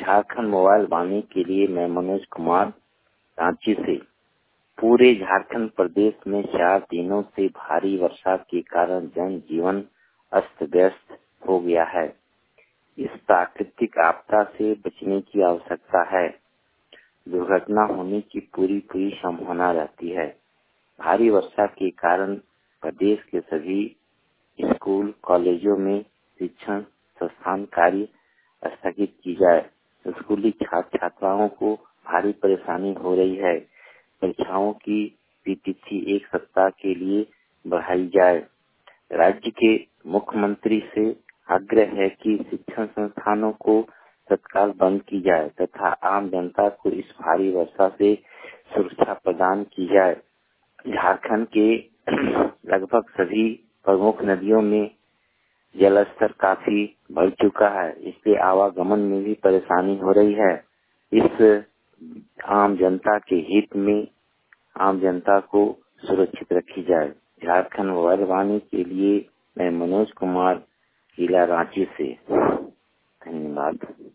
Jharkhand mobile वाणी के लिए मैं मनोज कुमार, रांची से। पूरे झारखंड प्रदेश में 4 दिनों से भारी वर्षा के कारण जनजीवन अस्त व्यस्त हो गया है। इस प्राकृतिक आपदा से बचने की आवश्यकता है। दुर्घटना होने की पूरी संभावना रहती है। भारी वर्षा के कारण प्रदेश के सभी स्कूल कॉलेजों में शिक्षण संस्थान कार्य स्थगित की जाए। स्कूली छात्र छात्राओं को भारी परेशानी हो रही है। परीक्षाओं की तिथि 1 सप्ताह के लिए बढ़ाई जाए। राज्य के मुख्यमंत्री से आग्रह है कि शिक्षण संस्थानों को तत्काल बंद की जाए तथा आम जनता को इस भारी वर्षा से सुरक्षा प्रदान की जाए। झारखंड के लगभग सभी प्रमुख नदियों में जलस्तर काफी बढ़ चुका है, इसलिए आवागमन में भी परेशानी हो रही है। इस आम जनता के हित में आम जनता को सुरक्षित रखी जाए। झारखंड मोबाइल वाणी के लिए मैं मनोज कुमार, जिला रांची से। धन्यवाद।